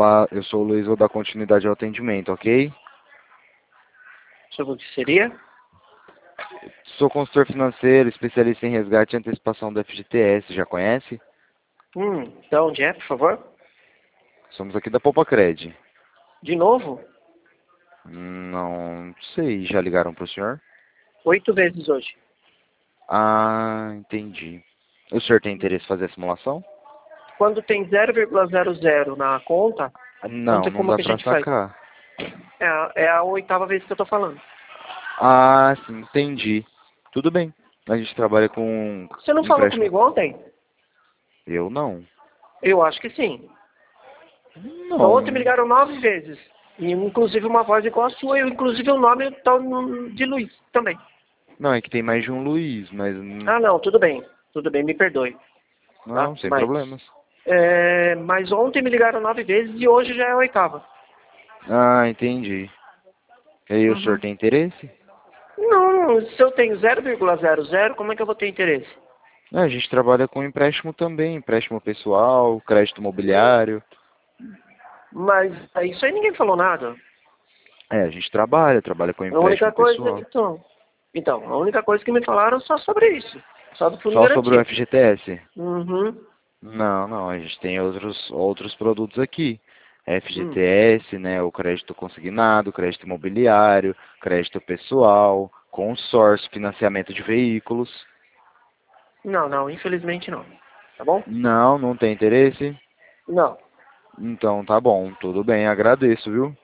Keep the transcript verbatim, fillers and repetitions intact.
falar, eu sou o Luiz, vou dar continuidade ao atendimento, ok? Sobre o que seria? Sou consultor financeiro, especialista em resgate e antecipação do F G T S, já conhece? Hum, então onde é, por favor? Somos aqui da Popacred. De novo? Não sei, já ligaram para o senhor? Oito vezes hoje. Ah, entendi. O senhor tem interesse em fazer a simulação? Quando tem zero vírgula zero zero na conta, não Não, tem não como dá que a para gente faz. sacar. É a, é a oitava vez que eu tô falando. Ah, sim, entendi. Tudo bem. A gente trabalha com Você não falou empréstimo. comigo ontem? Eu não. Eu acho que sim. Então, ontem me Não. ligaram nove vezes. E, inclusive uma voz igual a sua, e inclusive o nome tá no- de Luiz também. Não, é que tem mais de um Luiz, mas... hum, Ah, não, tudo bem. Tudo bem, me perdoe. Tá? Não, sem Mas, problemas. é, mas ontem me ligaram nove vezes e hoje já é a oitava. Ah, entendi. E aí, o senhor Uhum. tem interesse? Não, se eu tenho zero vírgula zero zero, como é que eu vou ter interesse? É, a gente trabalha com empréstimo também, empréstimo pessoal, crédito imobiliário. Mas é, isso aí ninguém falou nada. É, a gente trabalha, trabalha com A única empréstimo coisa, pessoal. então, então, a única coisa que me falaram só sobre isso. Só do fundo de Só sobre o garantia. F G T S? Uhum. Não, não, a gente tem outros, outros produtos aqui. Hum. F G T S, né, o crédito consignado, crédito imobiliário, crédito pessoal, consórcio, financiamento de veículos. Não, não, infelizmente não. Tá bom? Não, não tem interesse? Não. Então tá bom, tudo bem, agradeço, viu?